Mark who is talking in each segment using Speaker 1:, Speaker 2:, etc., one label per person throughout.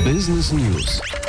Speaker 1: بيزنس نيوز.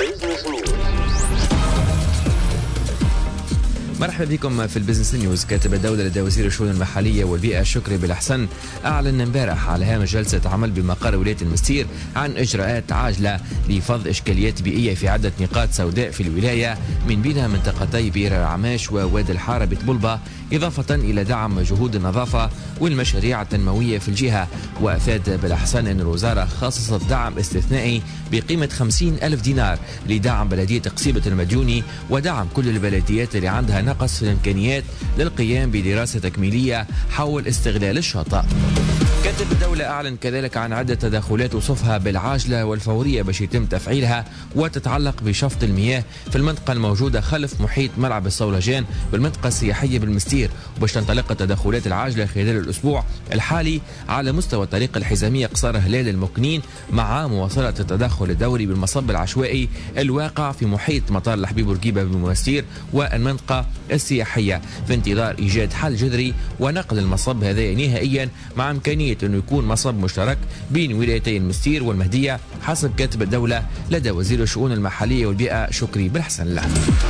Speaker 1: مرحبا بكم في البيزنس نيوز. كاتب الدولة لدى وزير الشؤون المحلية والبيئة شكري بالحسن أعلن امبارح على هامش جلسة عمل بمقر ولاية المستير عن إجراءات عاجلة لفض إشكاليات بيئية في عدة نقاط سوداء في الولاية، من بينها منطقتي بئر العماش ووادي الحارة بطبلبة، إضافة إلى دعم جهود النظافة والمشاريع التنموية في الجهة. وأفاد بالحسن أن الوزارة خصصت دعم استثنائي بقيمة 50,000 دينار لدعم بلدية قصيبة المديوني ودعم كل البلديات اللي عندها نقص في الإمكانيات للقيام بدراسة تكميلية حول استغلال الشاطئ. كاتب الدولة أعلن كذلك عن عدة تدخلات وصفها بالعاجلة والفورية باش يتم تفعيلها، وتتعلق بشفط المياه في المنطقة الموجودة خلف محيط ملعب الصولجان بالمنطقة السياحية بالمستير، وباش تنطلق التدخلات العاجلة خلال الأسبوع الحالي على مستوى الطريق الحزامية قصر هلال المكنين، مع مواصلة التدخل الدوري بالمصب العشوائي الواقع في محيط مطار الحبيب بورقيبة بالمستير والمنطقة السياحية، في انتظار إيجاد حل جذري ونقل المصب هذا نهائيا، مع إمكانية أنه يكون مصب مشترك بين ولايتي المستير والمهدية حسب كاتب الدولة لدى وزير الشؤون المحلية والبيئة شكري بالحسن له.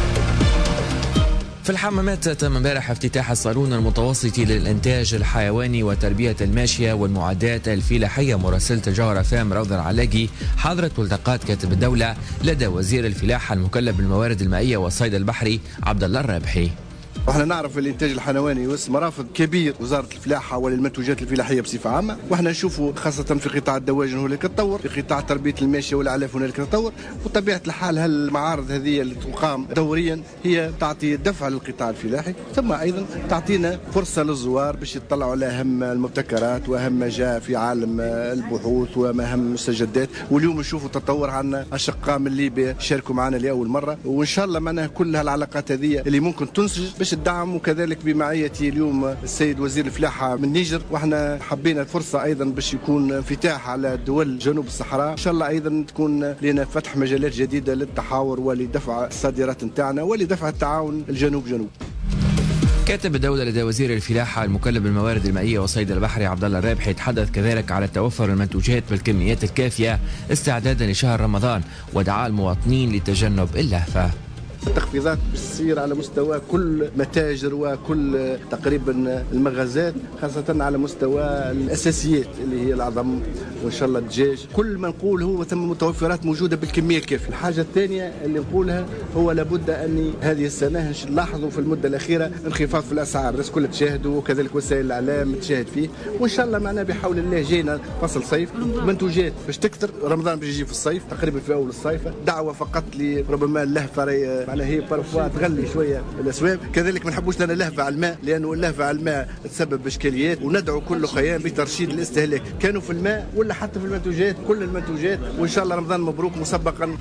Speaker 1: في الحمامات تم امبارح افتتاح الصالون المتوسطي للإنتاج الحيواني وتربية الماشية والمعدات الفلاحية. مراسلة الجوهرة فام روضة العلاقي حضرت ملتقات كاتب الدولة لدى وزير الفلاحة المكلف بالموارد المائية والصيد البحري عبد الله الرابحي.
Speaker 2: واحنا نعرف الانتاج الحيواني مرافق كبير وزاره الفلاحه وللمنتوجات الفلاحيه بصفه عامه، واحنا نشوفوا خاصه في قطاع الدواجن هنالك تطور، في قطاع تربيه الماشيه والاعلاف هنالك تطور، وطبيعه الحال هالمعارض هذه اللي تقام دوريا هي تعطي دفع للقطاع الفلاحي، ثم ايضا تعطينا فرصه للزوار باش يطلعوا على اهم المبتكرات واهم ما جاء في عالم البحوث وما اهم المستجدات. واليوم نشوفوا تطور عندنا اشقاء من ليبيا شاركوا معنا لاول مره، وان شاء الله معناها كل هالعلاقات هذه اللي ممكن تنسج باش الدعم. وكذلك بمعيتي اليوم السيد وزير الفلاحة من نيجر، واحنا حبينا فرصة ايضا باش يكون انفتاح على دول جنوب الصحراء، ان شاء الله ايضا تكون لنا فتح مجالات جديدة للتحاور ولدفع الصادرات نتاعنا ولدفع التعاون الجنوب جنوب.
Speaker 1: كاتب الدولة لدى وزير الفلاحة المكلف بالموارد المائية والصيد البحري عبد الله الرابحي يتحدث كذلك على توفر المنتوجات بالكميات الكافية استعدادا لشهر رمضان، ودعا المواطنين لتجنب اللهفة.
Speaker 2: التخفيضات بتصير على مستوى كل متاجر وكل تقريبا المغازات، خاصة على مستوى الأساسيات اللي هي العظم وإن شاء الله الدجاج، كل ما نقول هو ثم متوفرات موجودة بالكمية الكافية. الحاجة الثانية اللي نقولها هو لابد أن هذه السنة نلاحظوا في المدة الأخيرة انخفاض في الأسعار، الناس كلها تشاهدوا وكذلك وسائل الإعلام تشاهد فيه، وإن شاء الله معنا بحول الله جينا فصل صيف، منتوجات باش تكثر، رمضان باش يجي في الصيف تقريبا في أول الصيف، دعوة فقط لربما اللهفة على هي بارفوا تغلي شويه الاسواق، كذلك ما نحبوش لنا لهفه على الماء لانه اللهفه على الماء تسبب اشكاليات، وندعو كل خيام بترشيد الاستهلاك كانوا في الماء ولا حتى في المنتوجات، كل المنتوجات، وان شاء الله رمضان مبروك مسبقا.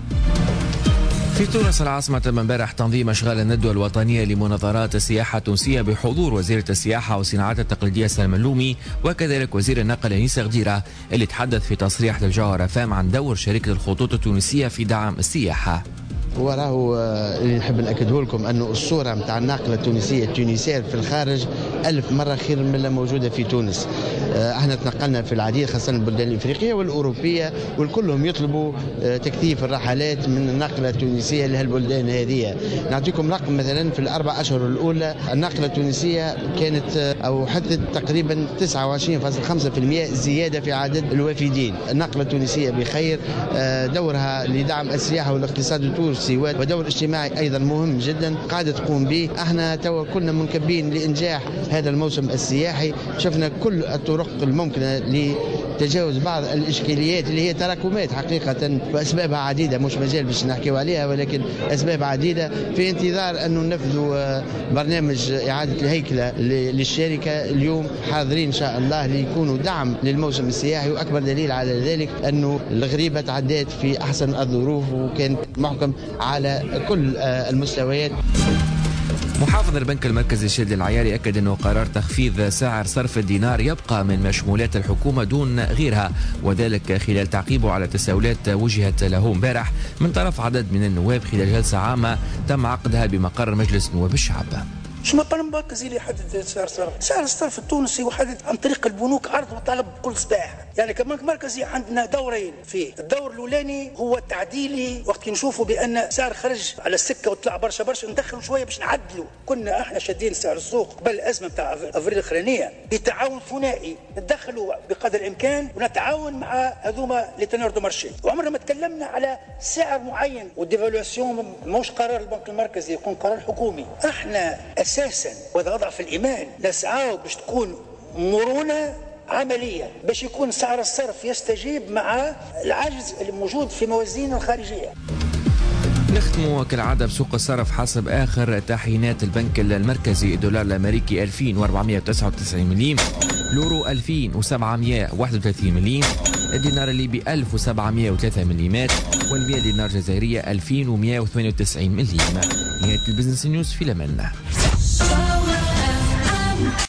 Speaker 1: في تونس العاصمة تم امبارح تنظيم أشغال الندوة الوطنية لمناظرات السياحة التونسية بحضور وزيرة السياحة والصناعات التقليدية سلمى اللومي، وكذلك وزير النقل أنيسة غديرة، اللي تحدث في تصريح للجوهرة فام عن دور شركة الخطوط التونسية في دعم السياحة.
Speaker 3: وراه اللي نحب نأكده لكم أنه الصورة متاع الناقلة التونسية التونسية في الخارج 1000 مرة خير من اللي موجودة في تونس. احنا تنقلنا في العديد خاصة البلدان الإفريقية والأوروبية، والكلهم يطلبوا تكثيف الرحلات من الناقلة التونسية لهالبلدان هذه. نعطيكم رقم مثلا في الأربع أشهر الأولى الناقلة التونسية كانت أو حدثت تقريبا 29.5% زيادة في عدد الوافدين. الناقلة التونسية بخير، دورها لدعم السياحة والاقتصاد التونسي ودور اجتماعي ايضا مهم جدا قاعده تقوم به. احنا توا كنا منكبين لانجاح هذا الموسم السياحي، شفنا كل الطرق الممكنه لتجاوز بعض الاشكاليات اللي هي تراكمات حقيقه واسبابها عديده، مش مجال باش نحكيو عليها ولكن اسباب عديده، في انتظار انه ننفذوا برنامج اعاده الهيكله للشركه. اليوم حاضرين ان شاء الله ليكونوا دعم للموسم السياحي، واكبر دليل على ذلك انه الغريبه تعدات في احسن الظروف وكانت محكم على كل المستويات.
Speaker 1: محافظ البنك المركزي الشادي العياري أكد أنه قرار تخفيض سعر صرف الدينار يبقى من مشمولات الحكومة دون غيرها، وذلك خلال تعقيبه على تساؤلات وجهت له امبارح من طرف عدد من النواب خلال جلسة عامة تم عقدها بمقر مجلس نواب الشعب.
Speaker 4: مش مقر مركزي اللي يحدد سعر الصرف. سعر الصرف التونسي يحدد عن طريق البنوك عرض وطلب كل صباح. يعني كبنك مركزي عندنا دورين فيه. الدور الاولاني هو التعديلي، وقت نشوفوا بان سعر خرج على السكه وطلع برشا ندخلوا شويه باش نعدلوا. كنا احنا شادين سعر السوق قبل الازمه نتاع افريل الاخرانيه بتعاون ثنائي، ندخلوا بقدر الامكان ونتعاون مع هذوما لي تنور دو مارشي، وعمرنا ما تكلمنا على سعر معين. والديفالواسيون مش قرار البنك المركزي، يكون قرار حكومي. احنا اساسا وهذا اضعف الايمان نسعى باش تكون مرونه عمليه، باش يكون سعر الصرف يستجيب مع العجز الموجود في موازين الخارجيه.
Speaker 1: نختم كالعادة بسوق الصرف حسب آخر تحيينات البنك المركزي. الدولار الأمريكي 2499 مليم، اليورو 2731 مليم، الدينار الليبي 1703 مليمات، والمئة دينار جزائرية 2198 مليم. نهاية البزنس نيوز في لمن.